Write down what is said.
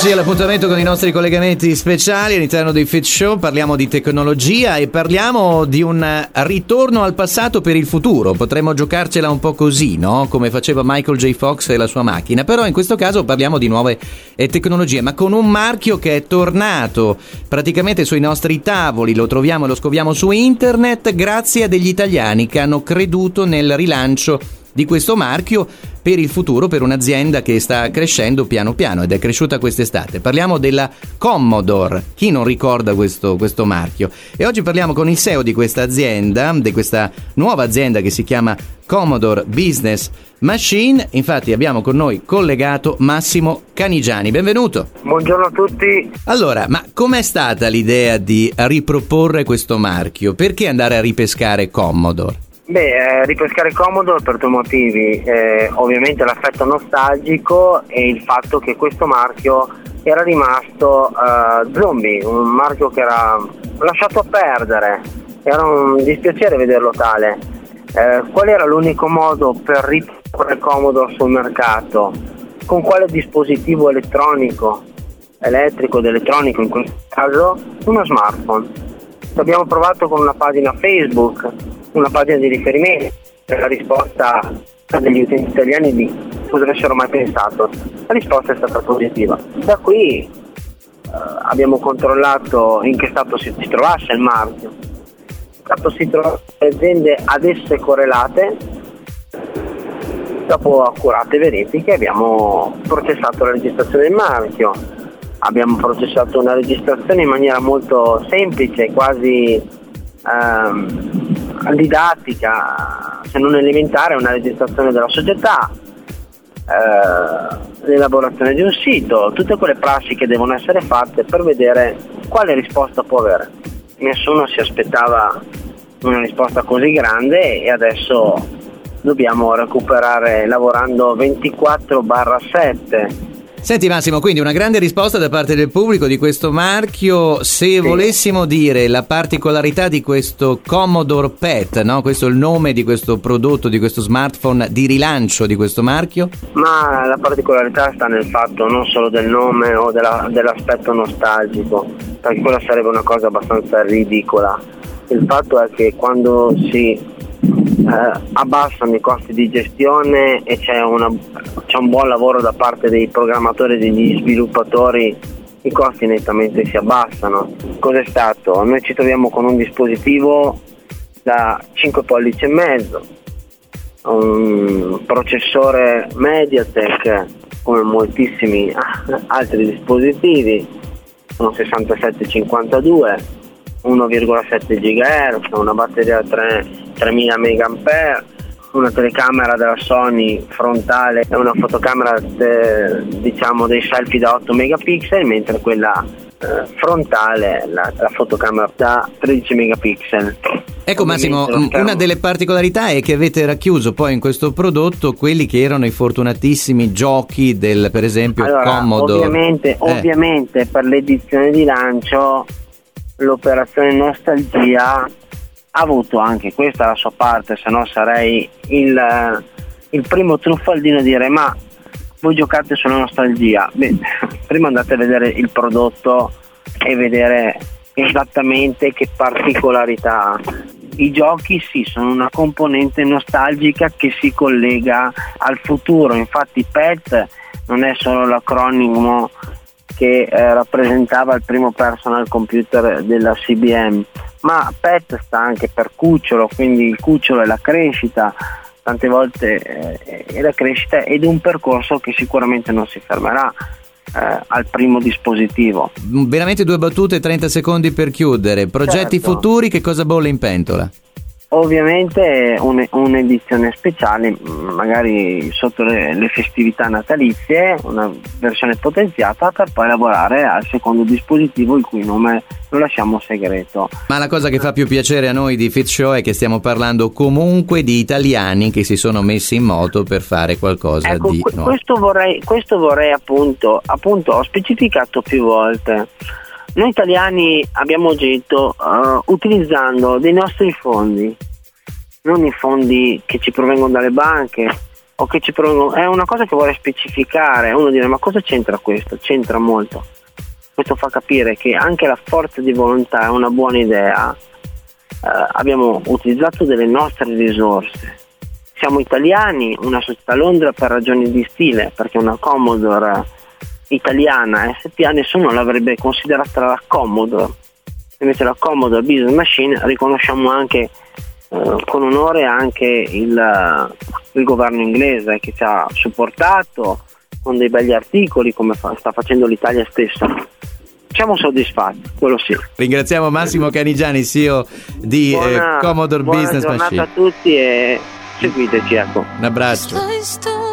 Eccoci all'appuntamento con i nostri collegamenti speciali all'interno dei Fit Show. Parliamo di tecnologia e parliamo di un ritorno al passato per il futuro. Potremmo giocarcela un po' così, no? Come faceva Michael J. Fox e la sua macchina. Però in questo caso parliamo di nuove tecnologie, ma con un marchio che è tornato praticamente sui nostri tavoli. Lo troviamo e lo scoviamo su internet grazie a degli italiani che hanno creduto nel rilancio di questo marchio per il futuro, per un'azienda che sta crescendo piano piano ed è cresciuta quest'estate. Parliamo della Commodore, chi non ricorda questo marchio? E oggi parliamo con il CEO di questa azienda, di questa nuova azienda che si chiama Commodore Business Machine. Infatti abbiamo con noi collegato Massimo Canigiani. Benvenuto. Buongiorno a tutti. Allora, ma com'è stata l'idea di riproporre questo marchio? Perché andare a ripescare Commodore? Ripescare Commodore per due motivi, ovviamente l'affetto nostalgico e il fatto che questo marchio era rimasto zombie, un marchio che era lasciato perdere, era un dispiacere vederlo tale. Qual era l'unico modo per riporre Commodore sul mercato? Con quale dispositivo elettrico in questo caso? Uno smartphone. Abbiamo provato con una pagina Facebook, una pagina di riferimento, la risposta degli utenti italiani di cosa avessero mai pensato. La risposta è stata positiva. Da qui abbiamo controllato in che stato si trovasse il marchio. In stato si trovano le aziende ad esse correlate. Dopo accurate verifiche abbiamo processato la registrazione del marchio. Abbiamo processato una registrazione in maniera molto semplice, quasi didattica, se non elementare, una registrazione della società, l'elaborazione di un sito, tutte quelle prassi che devono essere fatte per vedere quale risposta può avere. Nessuno si aspettava una risposta così grande e adesso dobbiamo recuperare lavorando 24/7. Senti Massimo, quindi una grande risposta da parte del pubblico di questo marchio. Se volessimo dire la particolarità di questo Commodore PET, no? Questo è il nome di questo prodotto, di questo smartphone di rilancio di questo marchio? Ma la particolarità sta nel fatto non solo del nome o dell'aspetto nostalgico, perché quella sarebbe una cosa abbastanza ridicola. Il fatto è che quando si abbassano i costi di gestione e c'è un buon lavoro da parte dei programmatori e degli sviluppatori, i costi nettamente si abbassano. Cos'è stato? Noi ci troviamo con un dispositivo da 5 pollici e mezzo, un processore MediaTek come moltissimi altri dispositivi, un 6752, 1,7 GHz, una batteria 3000 mAh, una telecamera della Sony frontale e una fotocamera dei selfie da 8 megapixel, mentre quella frontale, la fotocamera da 13 megapixel. Ecco Massimo, una delle particolarità è che avete racchiuso poi in questo prodotto quelli che erano i fortunatissimi giochi del, per esempio, Commodore. Ovviamente per l'edizione di lancio l'operazione nostalgia ha avuto anche questa la sua parte, se no sarei il primo truffaldino a dire ma voi giocate sulla nostalgia. Prima andate a vedere il prodotto e vedere esattamente che particolarità ha. I giochi sì, sono una componente nostalgica che si collega al futuro, infatti PET non è solo l'acronimo che rappresentava il primo personal computer della CBM, ma PET sta anche per cucciolo, quindi il cucciolo è la crescita, tante volte è la crescita ed un percorso che sicuramente non si fermerà al primo dispositivo. Veramente 2 battute, 30 secondi per chiudere. Progetti futuri, che cosa bolle in pentola? Ovviamente un'edizione speciale, magari sotto le festività natalizie, una versione potenziata per poi lavorare al secondo dispositivo, il cui nome lo lasciamo segreto. Ma la cosa che fa più piacere a noi di Fit Show è che stiamo parlando comunque di italiani che si sono messi in moto per fare qualcosa di nuovo. Questo vorrei appunto ho specificato più volte. Noi italiani abbiamo agito utilizzando dei nostri fondi, non i fondi che ci provengono dalle banche, o che ci provano, è una cosa che vorrei specificare. Uno dirà: ma cosa c'entra questo? C'entra molto. Questo fa capire che anche la forza di volontà è una buona idea. Abbiamo utilizzato delle nostre risorse. Siamo italiani, una società a Londra per ragioni di stile, perché una Commodore italiana SPA nessuno l'avrebbe considerata la Commodore. Invece la Commodore Business Machine riconosciamo anche con onore anche il governo inglese, che ci ha supportato con dei begli articoli, come sta facendo l'Italia stessa. Siamo soddisfatti, quello sì. Ringraziamo Massimo Canigiani, CEO di Commodore Business Machine. Buona giornata a tutti e seguiteci, ecco. Un abbraccio.